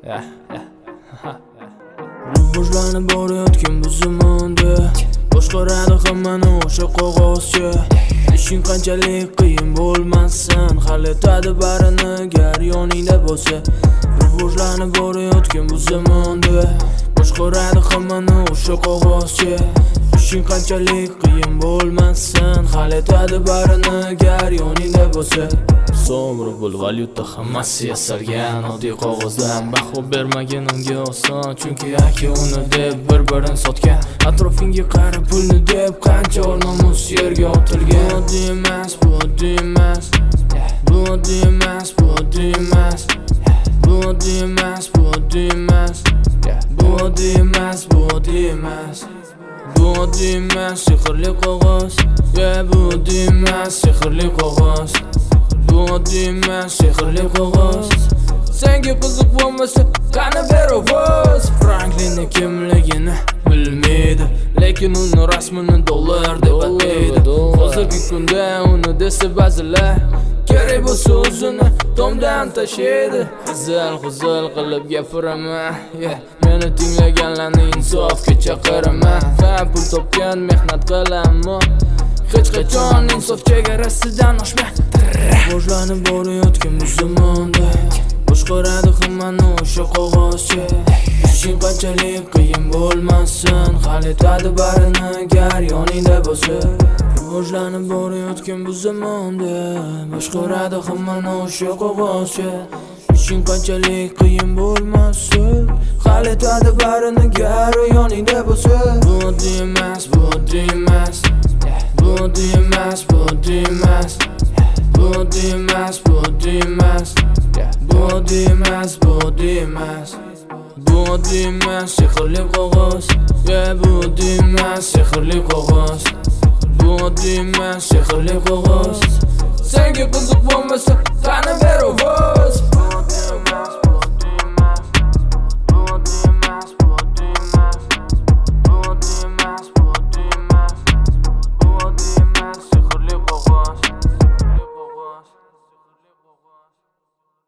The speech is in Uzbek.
Rivojlanib borayotgan bu zamonda boshqaradi hammani o'sha qog'ozchi. Ishing qanchalik qiyin bo'lmasin, hal etadi barini gar yoningda bo'lsa. Rivojlanib borayotgan bu zamonda boshqaradi hammani o'sha qog'ozchi. Ishing qanchalik qiyin bo'lmasin, hal etadi barini gar yoningda bo'lsa. So'm rubl valyuta hammasi yasalgan oddiy qog'ozdan. Baho bermagin unga oson, chunki aka uni deb bir-birini sotgan. Atrofingga qara pulni deb qancha or-nomus yerga otilgan. Bu oddiy emas, bu oddiy emas. Bu oddiy emas, bu oddiy emas. Bu oddiy emas, bu oddiy emas. Bu oddiy emas, bu oddiy emas. Bu oddiy emas, sehrli qog'oz. Bu oddiy emas, sehrli qog'oz. Bu oddiy emas, sehrli qog'oz. Senga qiziq bo'lmasa, qani ber ovoz. Franklinning kimligini bilmaydi, lekin uni rasmini dollar deb ataydi. Hozirgi kunda uni desa ba'zilar kerak bo'lsa o'zini tomdan tashlaydi. Xizil qilib gapiraman, meni tinglaganlarni insofga chaqiraman. Ha, pul topgan mehnat qilaman, hech qachon insof chegarasidan oshma. Rivojlanib borayotgan bu zamonda boshqaradi hammani o'sha qog'ozchi. Ishing qanchalik qiyin bo'lmasin, hal etadi barini gar yoningda bo'lsa. Rivojlanib borayotgan bu zamonda boshqaradi hammani o'sha qog'ozchi. Ishing qanchalik qiyin bo'lmasin, hal etadi barini gar yoningda bo'lsa. Bu oddiy emas, bu oddiy emas. Bu oddiy emas, bu oddiy emas. Bu oddiy emas, bu oddiy emas. Bu oddiy emas, bu oddiy emas. Bu oddiy emas, sehrli qog'oz. Bu oddiy emas, sehrli qog'oz. Bu oddiy emas, sehrli qog'oz. Senga qiziq bo'lmasa, qani ber ovoz.